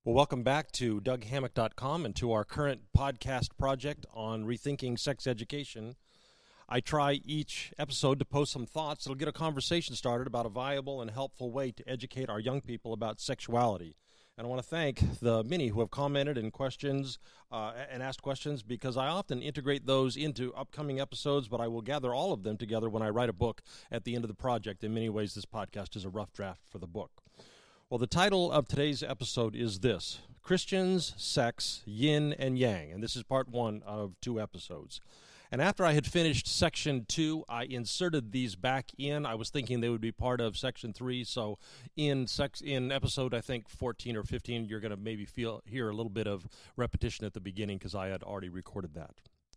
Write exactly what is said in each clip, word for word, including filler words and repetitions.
Well, welcome back to Doug Hammock dot com and to our current podcast project on rethinking sex education. I try each episode to post some thoughts that'll get a conversation started about a viable and helpful way to educate our young people about sexuality. And I want to thank the many who have commented and questions uh, and asked questions, because I often integrate those into upcoming episodes, but I will gather all of them together when I write a book at the end of the project. In many ways, this podcast is a rough draft for the book. Well, the title of today's episode is this: Christians, Sex, Yin and Yang. And this is part one of two episodes. And after I had finished section two, I inserted these back in. I was thinking they would be part of section three. So in sex, in episode, I think, fourteen or fifteen, you're going to maybe feel hear a little bit of repetition at the beginning because I had already recorded that.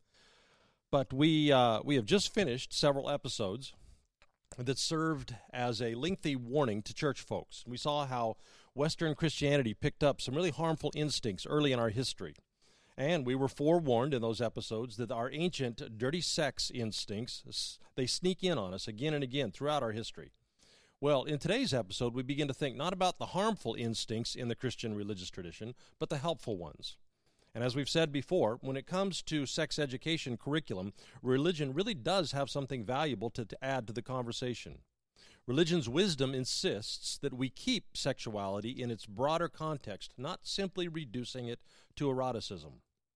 But we uh, we have just finished several episodes that served as a lengthy warning to church folks. We saw how Western Christianity picked up some really harmful instincts early in our history. And we were forewarned in those episodes that our ancient dirty sex instincts, they sneak in on us again and again throughout our history. Well, in today's episode, we begin to think not about the harmful instincts in the Christian religious tradition, but the helpful ones. And as we've said before, when it comes to sex education curriculum, religion really does have something valuable to, to add to the conversation. Religion's wisdom insists that we keep sexuality in its broader context, not simply reducing it to eroticism.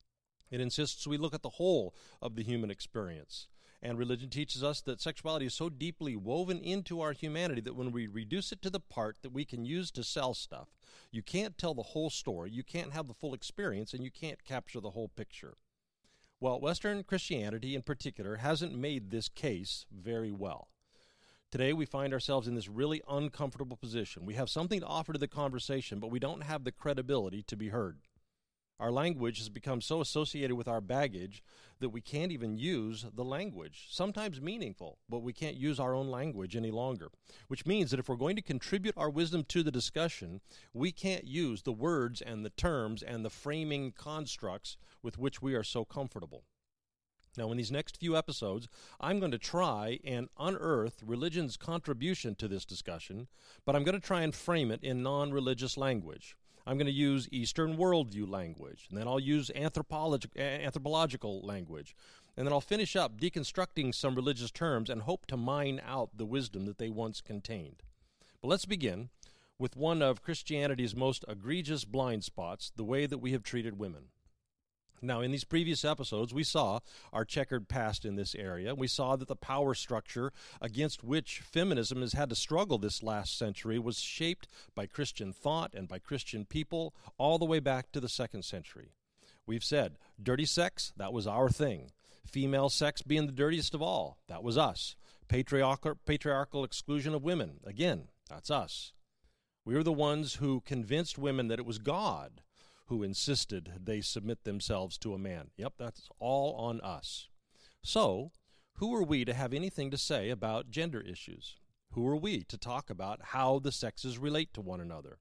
It insists we look at the whole of the human experience. And religion teaches us that sexuality is so deeply woven into our humanity that when we reduce it to the part that we can use to sell stuff, you can't tell the whole story, you can't have the full experience, and you can't capture the whole picture. Well, Western Christianity in particular hasn't made this case very well. Today we find ourselves in this really uncomfortable position. We have something to offer to the conversation, but we don't have the credibility to be heard. Our language has become so associated with our baggage that we can't even use the language. Sometimes meaningful, but we can't use our own language any longer. Which means that if we're going to contribute our wisdom to the discussion, we can't use the words and the terms and the framing constructs with which we are so comfortable. Now, in these next few episodes, I'm going to try and unearth religion's contribution to this discussion, but I'm going to try and frame it in non-religious language. I'm going to use Eastern worldview language, and then I'll use anthropolog- anthropological language, and then I'll finish up deconstructing some religious terms and hope to mine out the wisdom that they once contained. But let's begin with one of Christianity's most egregious blind spots, the way that we have treated women. Now, in these previous episodes, we saw our checkered past in this area. We saw that the power structure against which feminism has had to struggle this last century was shaped by Christian thought and by Christian people all the way back to the second century. We've said, dirty sex, that was our thing. Female sex being the dirtiest of all, that was us. Patriarchal, patriarchal exclusion of women, again, that's us. We were the ones who convinced women that it was God who insisted they submit themselves to a man. Yep, that's all on us. So, who are we to have anything to say about gender issues? Who are we to talk about how the sexes relate to one another?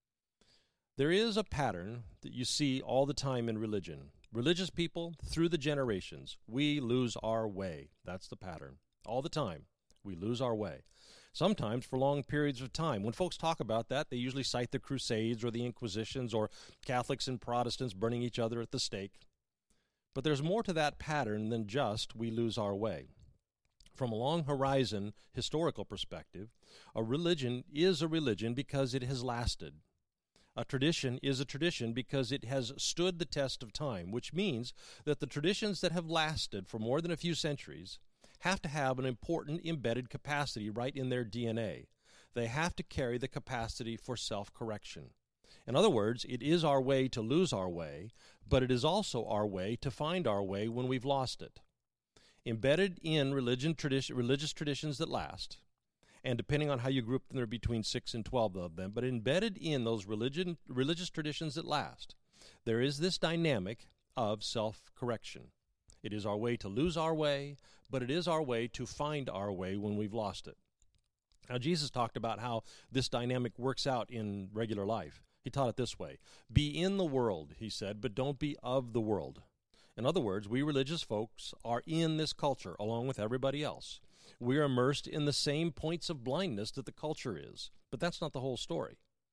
There is a pattern that you see all the time in religion. Religious people, through the generations, we lose our way. That's the pattern. All the time, we lose our way. Sometimes for long periods of time. When folks talk about that, they usually cite the Crusades or the Inquisitions or Catholics and Protestants burning each other at the stake. But there's more to that pattern than just we lose our way. From a long horizon historical perspective, a religion is a religion because it has lasted. A tradition is a tradition because it has stood the test of time, which means that the traditions that have lasted for more than a few centuries have to have an important embedded capacity right in their D N A. They have to carry the capacity for self-correction. In other words, it is our way to lose our way, but it is also our way to find our way when we've lost it. Embedded in religion, tradition, religious traditions that last, and depending on how you group them, there are between six and twelve of them, but embedded in those religion, religious traditions that last, there is this dynamic of self-correction. It is our way to lose our way, but it is our way to find our way when we've lost it. Now, Jesus talked about how this dynamic works out in regular life. He taught it this way: be in the world, he said, but don't be of the world. In other words, we religious folks are in this culture along with everybody else. We are immersed in the same points of blindness that the culture is, but that's not the whole story.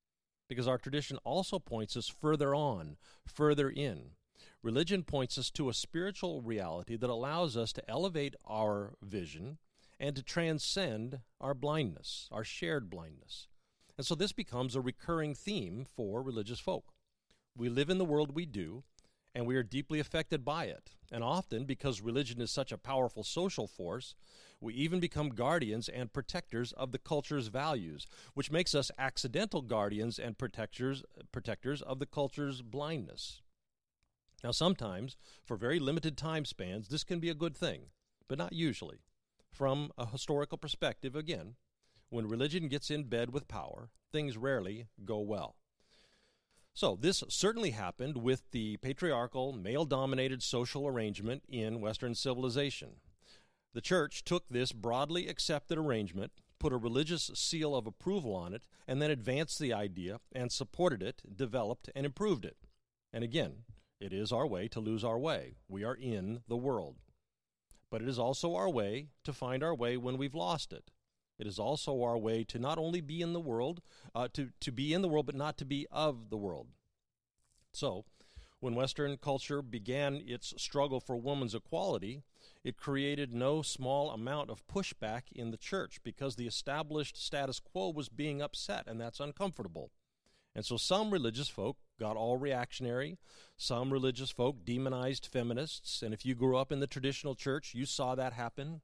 because our tradition also points us further on, further in. Religion points us to a spiritual reality that allows us to elevate our vision and to transcend our blindness, our shared blindness. And so this becomes a recurring theme for religious folk. We live in the world we do, and we are deeply affected by it. And often, because religion is such a powerful social force, we even become guardians and protectors of the culture's values, which makes us accidental guardians and protectors, protectors of the culture's blindness. Now, sometimes, for very limited time spans, this can be a good thing, but not usually. From a historical perspective, again, when religion gets in bed with power, things rarely go well. So this certainly happened with the patriarchal, male-dominated social arrangement in Western civilization. The church took this broadly accepted arrangement, put a religious seal of approval on it, and then advanced the idea and supported it, developed, and improved it. And again, it is our way to lose our way. We are in the world. But it is also our way to find our way when we've lost it. It is also our way to not only be in the world, uh, to, to be in the world, but not to be of the world. So, when Western culture began its struggle for women's equality, it created no small amount of pushback in the church because the established status quo was being upset, and that's uncomfortable. And so some religious folk got all reactionary. Some religious folk demonized feminists, and if you grew up in the traditional church, you saw that happen.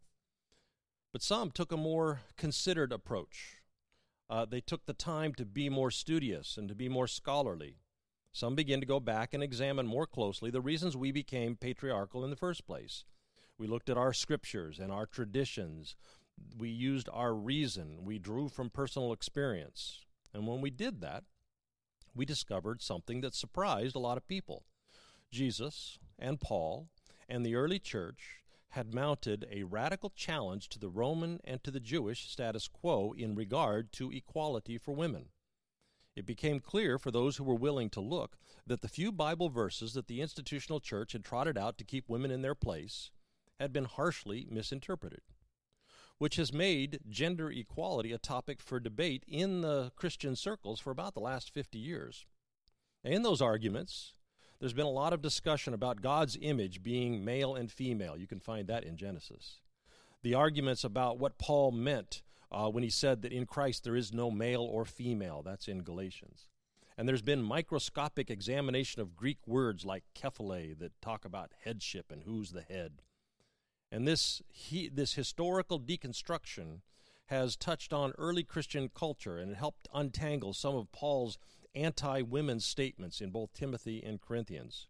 But some took a more considered approach. Uh, they took the time to be more studious and to be more scholarly. Some began to go back and examine more closely the reasons we became patriarchal in the first place. We looked at our scriptures and our traditions. We used our reason. We drew from personal experience. And when we did that, we discovered something that surprised a lot of people. Jesus and Paul and the early church had mounted a radical challenge to the Roman and to the Jewish status quo in regard to equality for women. It became clear for those who were willing to look that the few Bible verses that the institutional church had trotted out to keep women in their place had been harshly misinterpreted, which has made gender equality a topic for debate in the Christian circles for about the last fifty years. In those arguments, there's been a lot of discussion about God's image being male and female. You can find that in Genesis. The arguments about what Paul meant uh, when he said that in Christ there is no male or female. That's in Galatians. And there's been microscopic examination of Greek words like kephale that talk about headship and who's the head. And this he, this historical deconstruction has touched on early Christian culture and it helped untangle some of Paul's anti-women's statements in both Timothy and Corinthians.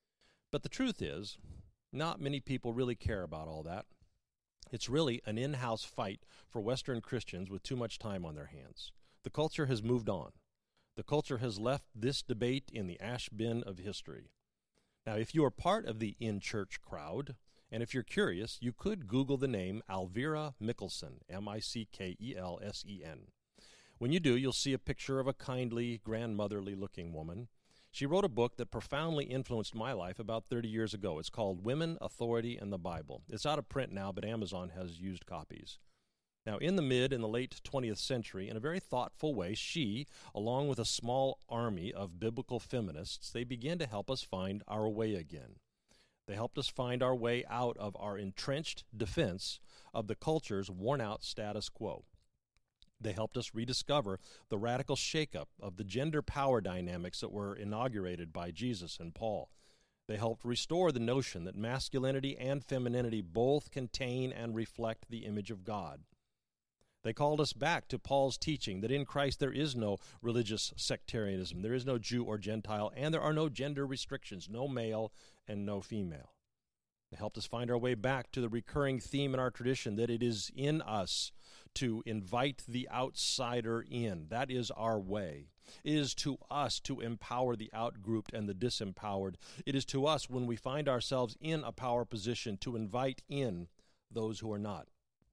But the truth is, not many people really care about all that. It's really an in-house fight for Western Christians with too much time on their hands. The culture has moved on. The culture has left this debate in the ash bin of history. Now, if you are part of the in-church crowd, and if you're curious, you could Google the name Alvira Mickelson, M I C K E L S E N. When you do, you'll see a picture of a kindly, grandmotherly-looking woman. She wrote a book that profoundly influenced my life about thirty years ago. It's called Women, Authority, and the Bible. It's out of print now, but Amazon has used copies. Now, in the mid and the late twentieth century, in a very thoughtful way, she, along with a small army of biblical feminists, they began to help us find our way again. They helped us find our way out of our entrenched defense of the culture's worn-out status quo. They helped us rediscover the radical shakeup of the gender power dynamics that were inaugurated by Jesus and Paul. They helped restore the notion that masculinity and femininity both contain and reflect the image of God. They called us back to Paul's teaching that in Christ there is no religious sectarianism, there is no Jew or Gentile, and there are no gender restrictions, no male and no female. They helped us find our way back to the recurring theme in our tradition that it is in us to invite the outsider in. That is our way. It is to us to empower the outgrouped and the disempowered. It is to us when we find ourselves in a power position to invite in those who are not.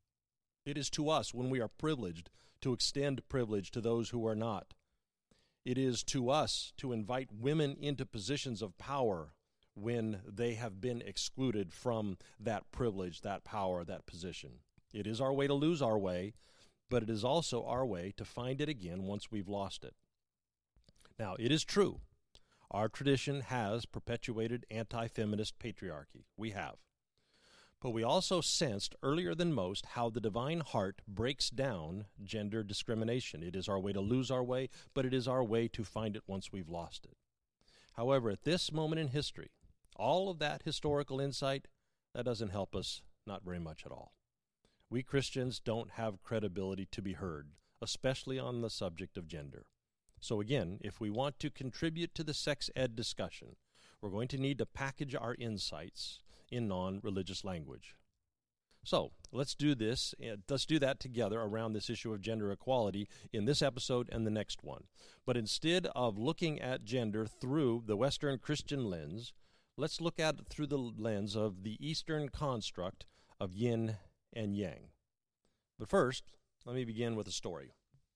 It is to us when we are privileged to extend privilege to those who are not. It is to us to invite women into positions of power when they have been excluded from that privilege, that power, that position. It is our way to lose our way, but it is also our way to find it again once we've lost it. Now, it is true, our tradition has perpetuated anti-feminist patriarchy. We have. But we also sensed earlier than most how the divine heart breaks down gender discrimination. It is our way to lose our way, but it is our way to find it once we've lost it. However, at this moment in history, all of that historical insight, that doesn't help us not very much at all. We Christians don't have credibility to be heard, especially on the subject of gender. So again, if we want to contribute to the sex ed discussion, we're going to need to package our insights in non-religious language. So let's do this. Let's do that together around this issue of gender equality in this episode and the next one. But instead of looking at gender through the Western Christian lens, let's look at it through the lens of the Eastern construct of yin and yang. But first, let me begin with a story.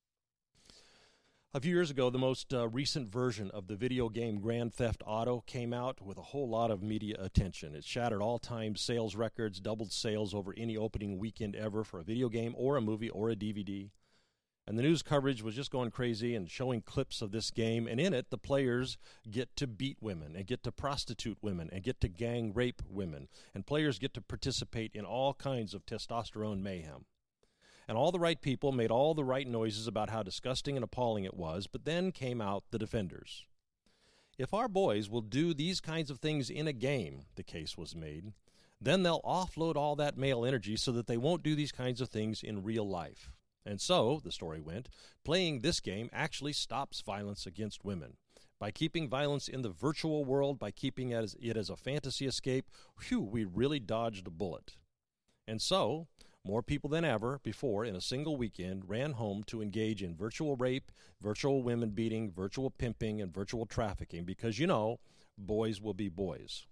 A few years ago, the most uh, recent version of the video game Grand Theft Auto came out with a whole lot of media attention. It shattered all-time sales records, doubled sales over any opening weekend ever for a video game or a movie or a D V D. And the news coverage was just going crazy and showing clips of this game. And in it, the players get to beat women and get to prostitute women and get to gang rape women. And players get to participate in all kinds of testosterone mayhem. And all the right people made all the right noises about how disgusting and appalling it was, but then came out the defenders. If our boys will do these kinds of things in a game, the case was made, then they'll offload all that male energy so that they won't do these kinds of things in real life. And so, the story went, playing this game actually stops violence against women. By keeping violence in the virtual world, by keeping it as, it as a fantasy escape, whew, we really dodged a bullet. And so, more people than ever before in a single weekend ran home to engage in virtual rape, virtual women beating, virtual pimping, and virtual trafficking because, you know, boys will be boys.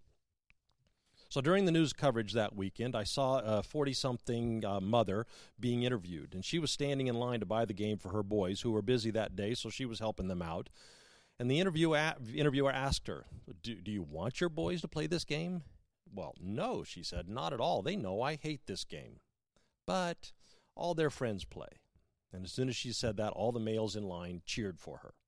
So during the news coverage that weekend, I saw a forty-something uh, mother being interviewed, and she was standing in line to buy the game for her boys who were busy that day, so she was helping them out. And the interview a- interviewer asked her, do, do you want your boys to play this game? Well, no, she said, not at all. They know I hate this game. But all their friends play. And as soon as she said that, all the males in line cheered for her.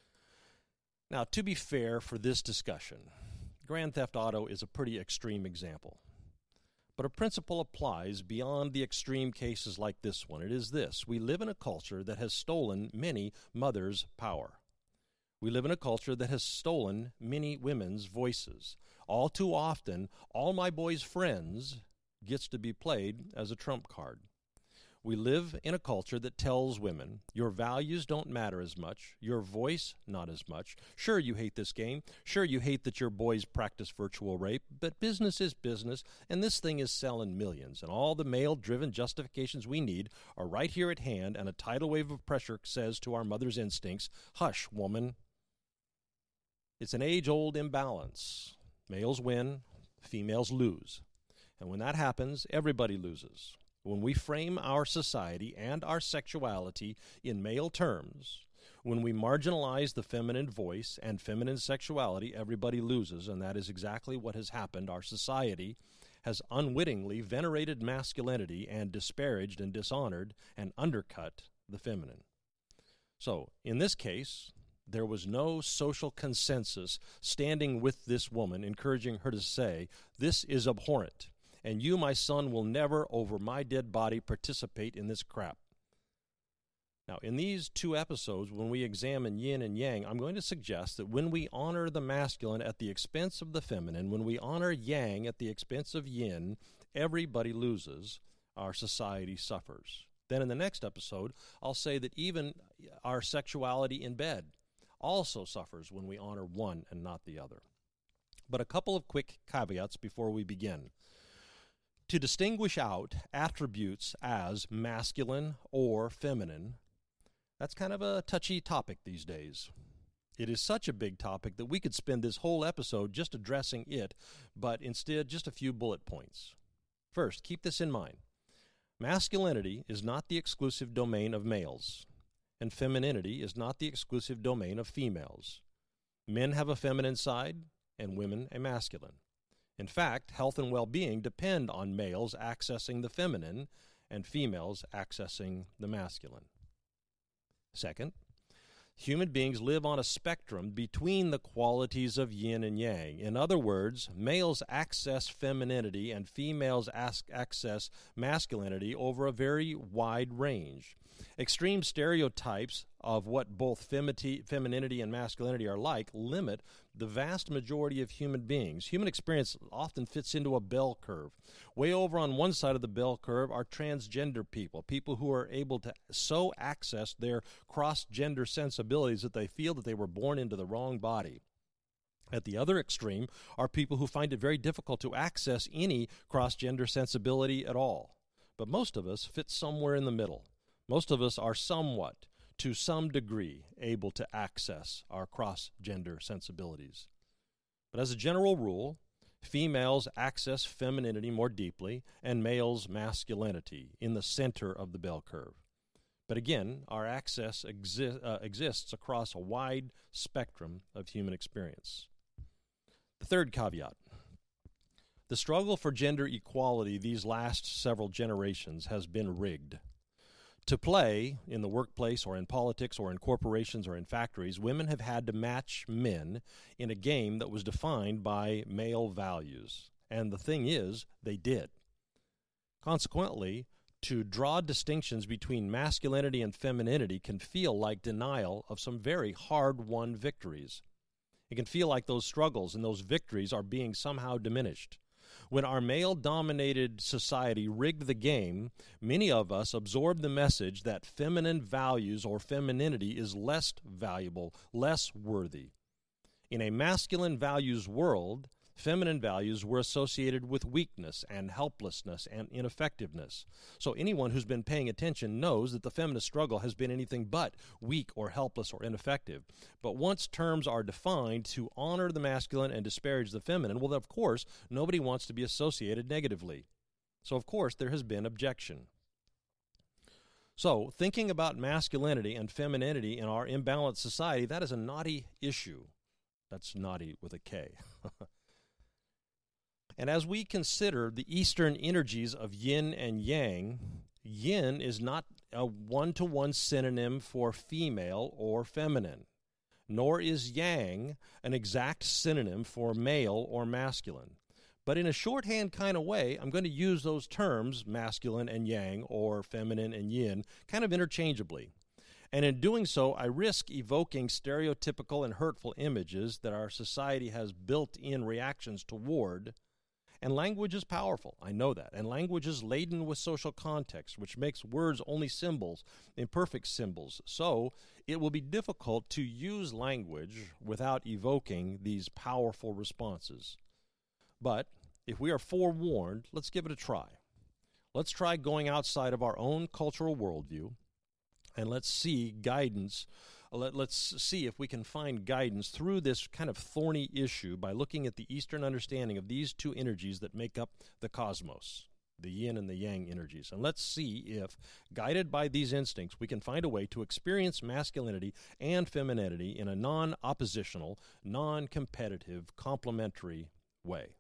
Now, to be fair for this discussion, Grand Theft Auto is a pretty extreme example. But a principle applies beyond the extreme cases like this one. It is this: we live in a culture that has stolen many mothers' power. We live in a culture that has stolen many women's voices. All too often, all my boys' friends gets to be played as a trump card. We live in a culture that tells women, your values don't matter as much, your voice not as much. Sure, you hate this game. Sure, you hate that your boys practice virtual rape, but business is business, and this thing is selling millions. And all the male-driven justifications we need are right here at hand, and a tidal wave of pressure says to our mother's instincts, hush, woman. It's an age-old imbalance. Males win, females lose. And when that happens, everybody loses. When we frame our society and our sexuality in male terms, when we marginalize the feminine voice and feminine sexuality, everybody loses, and that is exactly what has happened. Our society has unwittingly venerated masculinity and disparaged and dishonored and undercut the feminine. So, in this case, there was no social consensus standing with this woman, encouraging her to say, this is abhorrent. And you, my son, will never, over my dead body, participate in this crap. Now, in these two episodes, when we examine yin and yang, I'm going to suggest that when we honor the masculine at the expense of the feminine, when we honor yang at the expense of yin, everybody loses. Our society suffers. Then in the next episode, I'll say that even our sexuality in bed also suffers when we honor one and not the other. But a couple of quick caveats before we begin. To distinguish out attributes as masculine or feminine, that's kind of a touchy topic these days. It is such a big topic that we could spend this whole episode just addressing it, but instead just a few bullet points. First, keep this in mind. Masculinity is not the exclusive domain of males, and femininity is not the exclusive domain of females. Men have a feminine side, and women a masculine. In fact, health and well-being depend on males accessing the feminine and females accessing the masculine. Second, Human beings live on a spectrum between the qualities of yin and yang. In other words, males access femininity and females access masculinity over a very wide range. Extreme stereotypes of what both femininity and masculinity are like limit the vast majority of human beings. Human experience often fits into a bell curve. Way over on one side of the bell curve are transgender people, people who are able to so access their cross-gender sensibilities that they feel that they were born into the wrong body. At the other extreme are people who find it very difficult to access any cross-gender sensibility at all. But most of us fit somewhere in the middle. Most of us are somewhat, to some degree, able to access our cross-gender sensibilities. But as a general rule, females access femininity more deeply and males masculinity in the center of the bell curve. But again, our access exi- uh, exists across a wide spectrum of human experience. The third caveat. The struggle for gender equality these last several generations has been rigged. To play in the workplace or in politics or in corporations or in factories, women have had to match men in a game that was defined by male values. And the thing is, they did. Consequently, to draw distinctions between masculinity and femininity can feel like denial of some very hard-won victories. It can feel like those struggles and those victories are being somehow diminished. When our male-dominated society rigged the game, many of us absorbed the message that feminine values or femininity is less valuable, less worthy. In a masculine values world, feminine values were associated with weakness and helplessness and ineffectiveness. So anyone who's been paying attention knows that the feminist struggle has been anything but weak or helpless or ineffective. But once terms are defined to honor the masculine and disparage the feminine, well, of course, nobody wants to be associated negatively. So, of course, there has been objection. So, thinking about masculinity and femininity in our imbalanced society, that is a naughty issue. That's naughty with a K. And as we consider the Eastern energies of yin and yang, yin is not a one-to-one synonym for female or feminine, nor is yang an exact synonym for male or masculine. But in a shorthand kind of way, I'm going to use those terms, masculine and yang or feminine and yin, kind of interchangeably. And in doing so, I risk evoking stereotypical and hurtful images that our society has built-in reactions toward. And language is powerful, I know that. And language is laden with social context, which makes words only symbols, imperfect symbols. So it will be difficult to use language without evoking these powerful responses. But if we are forewarned, let's give it a try. Let's try going outside of our own cultural worldview, and let's see guidance. Let, let's see if we can find guidance through this kind of thorny issue by looking at the Eastern understanding of these two energies that make up the cosmos, the yin and the yang energies. And let's see if, guided by these instincts, we can find a way to experience masculinity and femininity in a non-oppositional, non-competitive, complementary way.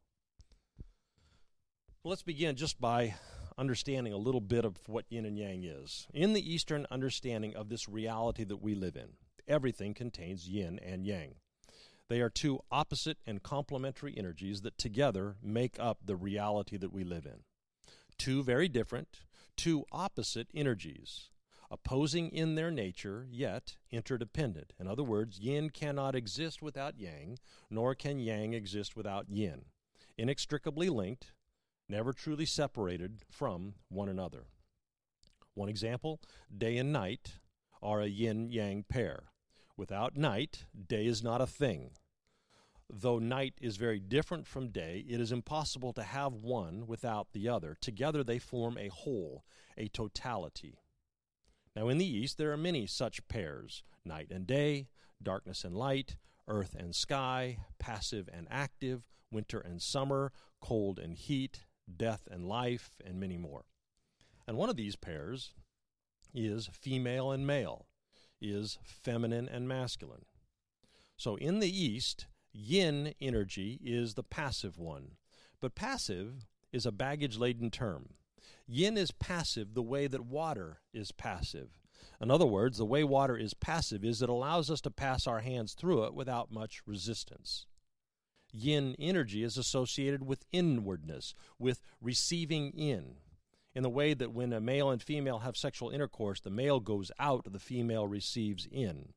Let's begin just by understanding a little bit of what yin and yang is. In the Eastern understanding of this reality that we live in, everything contains yin and yang. They are two opposite and complementary energies that together make up the reality that we live in. Two very different, two opposite energies, opposing in their nature, yet interdependent. In other words, yin cannot exist without yang, nor can yang exist without yin. Inextricably linked, never truly separated from one another. One example, day and night are a yin-yang pair. Without night, day is not a thing. Though night is very different from day, it is impossible to have one without the other. Together they form a whole, a totality. Now in the East, there are many such pairs, night and day, darkness and light, earth and sky, passive and active, winter and summer, cold and heat, death and life, and many more. And one of these pairs is female and male, is feminine and masculine. So in the East, yin energy is the passive one, but passive is a baggage-laden term. Yin is passive the way that water is passive. In other words, the way water is passive is it allows us to pass our hands through it without much resistance. Yin energy is associated with inwardness, with receiving in, in the way that when a male and female have sexual intercourse, the male goes out, the female receives in.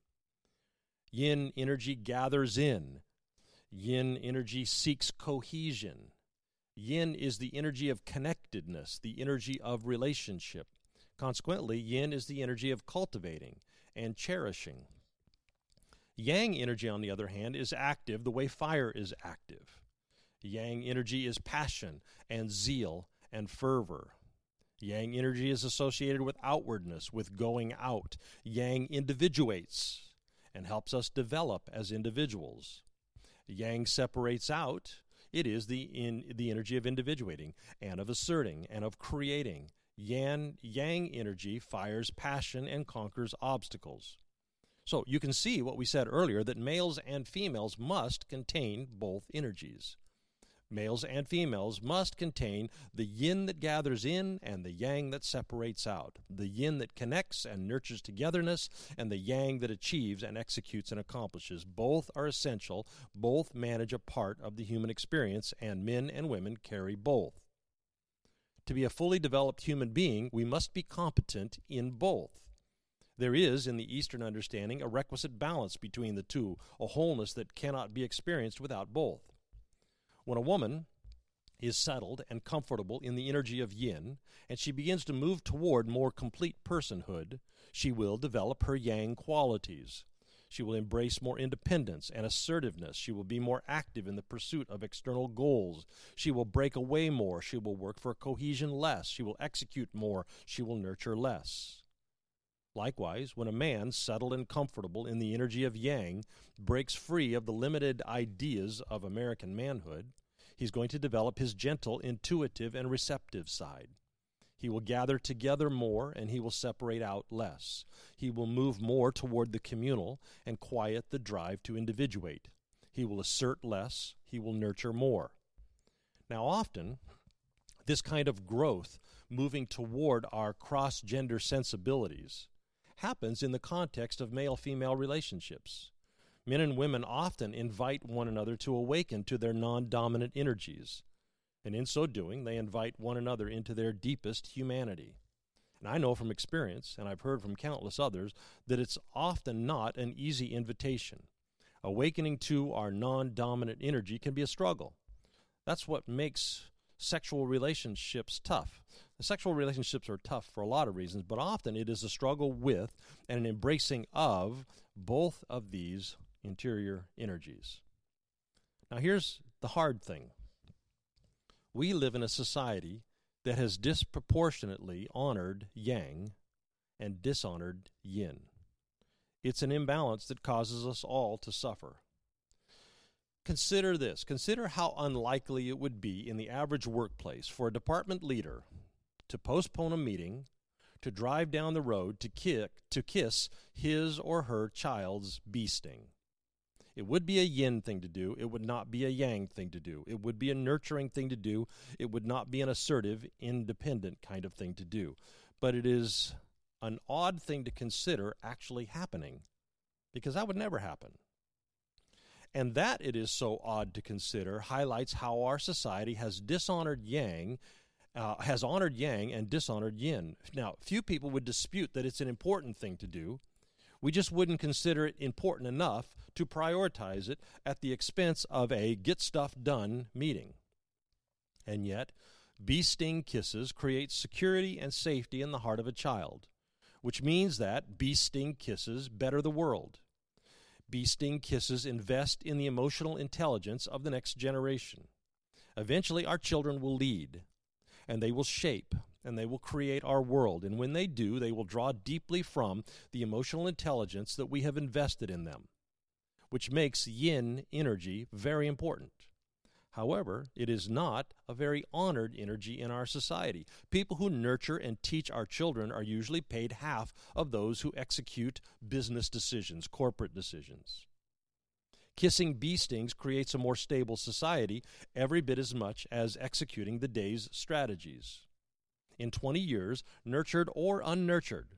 Yin energy gathers in. Yin energy seeks cohesion. Yin is the energy of connectedness, the energy of relationship. Consequently, yin is the energy of cultivating and cherishing. Yang energy, on the other hand, is active the way fire is active. Yang energy is passion and zeal and fervor. Yang energy is associated with outwardness, with going out. Yang individuates and helps us develop as individuals. Yang separates out. It is the in the energy of individuating and of asserting and of creating. Yang, yang energy fires passion and conquers obstacles. So you can see what we said earlier, that males and females must contain both energies. Males and females must contain the yin that gathers in and the yang that separates out, the yin that connects and nurtures togetherness, and the yang that achieves and executes and accomplishes. Both are essential. Both manage a part of the human experience, and men and women carry both. To be a fully developed human being, we must be competent in both. There is, in the Eastern understanding, a requisite balance between the two, a wholeness that cannot be experienced without both. When a woman is settled and comfortable in the energy of yin, and she begins to move toward more complete personhood, she will develop her yang qualities. She will embrace more independence and assertiveness. She will be more active in the pursuit of external goals. She will break away more. She will work for cohesion less. She will execute more. She will nurture less. Likewise, when a man, settled and comfortable in the energy of yang, breaks free of the limited ideas of American manhood, he's going to develop his gentle, intuitive, and receptive side. He will gather together more, and he will separate out less. He will move more toward the communal and quiet the drive to individuate. He will assert less. He will nurture more. Now, often, this kind of growth, moving toward our cross-gender sensibilities, happens in the context of male-female relationships. Men and women often invite one another to awaken to their non-dominant energies, and in so doing, they invite one another into their deepest humanity. And I know from experience, and I've heard from countless others, that it's often not an easy invitation. Awakening to our non-dominant energy can be a struggle. That's what makes sexual relationships tough. The sexual relationships are tough for a lot of reasons, but often it is a struggle with and an embracing of both of these interior energies. Now here's the hard thing. We live in a society that has disproportionately honored yang and dishonored yin. It's an imbalance that causes us all to suffer. Consider this. Consider how unlikely it would be in the average workplace for a department leader to postpone a meeting, to drive down the road to kick, to kiss his or her child's bee sting. It would be a yin thing to do. It would not be a yang thing to do. It would be a nurturing thing to do. It would not be an assertive, independent kind of thing to do. But it is an odd thing to consider actually happening, because that would never happen. And that it is so odd to consider highlights how our society has dishonored yang, uh, has honored yang and dishonored yin. Now, few people would dispute that it's an important thing to do. We just wouldn't consider it important enough to prioritize it at the expense of a get-stuff-done meeting. And yet, bee sting kisses create security and safety in the heart of a child, which means that bee sting kisses better the world. Bee sting kisses invest in the emotional intelligence of the next generation. Eventually, our children will lead, and they will shape, and they will create our world. And when they do, they will draw deeply from the emotional intelligence that we have invested in them, which makes yin energy very important. However, it is not a very honored energy in our society. People who nurture and teach our children are usually paid half of those who execute business decisions, corporate decisions. Kissing bee stings creates a more stable society every bit as much as executing the day's strategies. In twenty years, nurtured or unnurtured,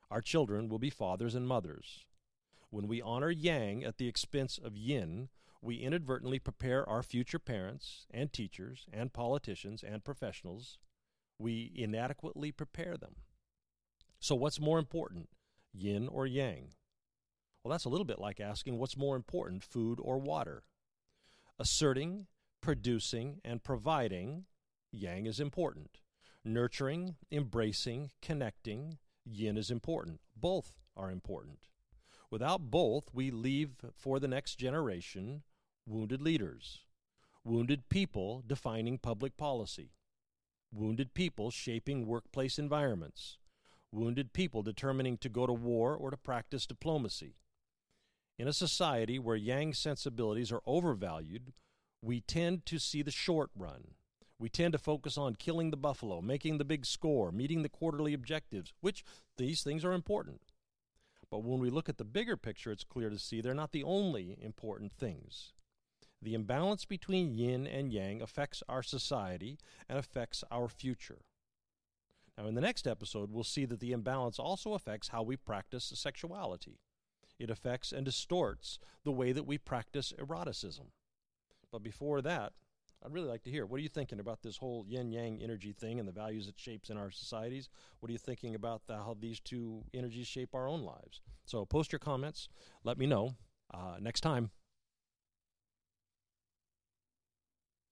Our children will be fathers and mothers. When we honor yang at the expense of yin, we inadvertently prepare our future parents and teachers and politicians and professionals. We inadequately prepare them. So what's more important, yin or yang? Well, that's a little bit like asking what's more important, food or water. Asserting, producing, and providing, yang is important. Nurturing, embracing, connecting, yin is important. Both are important. Without both, we leave for the next generation wounded leaders, wounded people defining public policy, wounded people shaping workplace environments, wounded people determining to go to war or to practice diplomacy. In a society where yang sensibilities are overvalued, we tend to see the short run. We tend to focus on killing the buffalo, making the big score, meeting the quarterly objectives, which these things are important. But when we look at the bigger picture, it's clear to see they're not the only important things. The imbalance between yin and yang affects our society and affects our future. Now, in the next episode, we'll see that the imbalance also affects how we practice sexuality. It affects and distorts the way that we practice eroticism. But before that, I'd really like to hear, what are you thinking about this whole yin-yang energy thing and the values it shapes in our societies? What are you thinking about the, how these two energies shape our own lives? So post your comments. Let me know. Uh, next time.